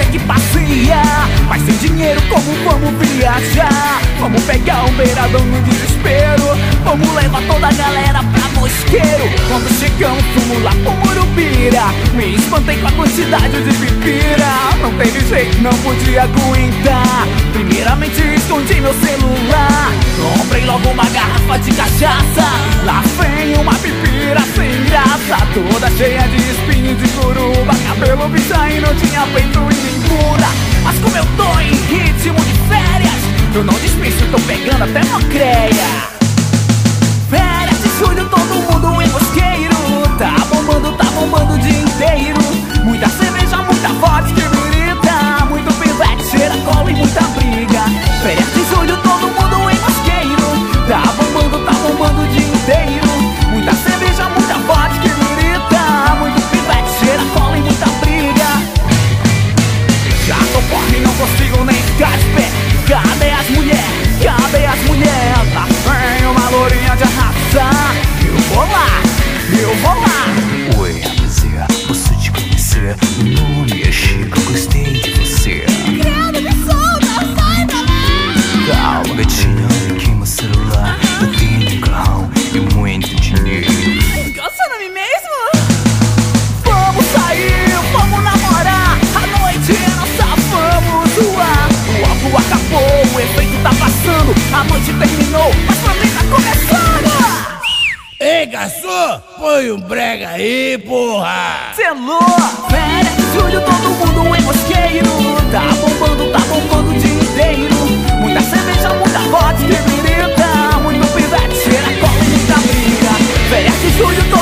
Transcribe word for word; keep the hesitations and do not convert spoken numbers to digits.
até que passeia, mas sem dinheiro como vamos viajar? Vamos pegar um beiradão no desespero, vamos levar toda a galera pra Mosqueiro. Quando chegamos fomos lá pro Murupira, me espantei com a quantidade de pipira. Não teve jeito, não podia aguentar. Primeiramente escondi meu celular, comprei logo uma garrafa de cachaça. Lá vem uma pipira sem graça, toda cheia de espinho de curuba, cabelo bicha e não tinha peito e nem bunda. Mas como eu tô em ritmo de férias, eu não dispenso, tô pegando até mocreia. Férias de julho, todo mundo em Mosqueiro, tá bombando, tá bombando o dia inteiro. Muita cerveja, muita vodka e birita, muito pivete, cheira cola e muita briga. Férias de julho, todo mundo em Mosqueiro, tá bombando, tá bombando o dia inteiro. Muita cerveja, muita vodka e birita, muito pivete, cheira cola e muita briga. Já tô forte e não consigo nem ficar de pé. Cadê as mulheres? Cadê as mulheres? Lá vem uma lourinha de arrasar. Eu vou lá, eu vou lá. Oi, rapaziada, posso te conhecer? Meu nome é Chico, gostei de você. Credo, me solta, sai pra lá. Calma, gatinha, olha aqui meu celular. Eu tenho um carrão e muito dinheiro. Gosta de mim mesmo? Vamos sair, vamos namorar. A noite é nossa, vamos zoar. O álcool acabou, o efeito tá passando. A noite terminou, mas pra mim tá começando. Ei, garçom, põe um brega aí, porra! Selou, férias de julho, todo mundo em Mosqueiro, tá bombando, tá bombando o dia inteiro. Muita cerveja, muita vodka e birita, muito pivete, cheira cola e muita briga. Férias de julho, todo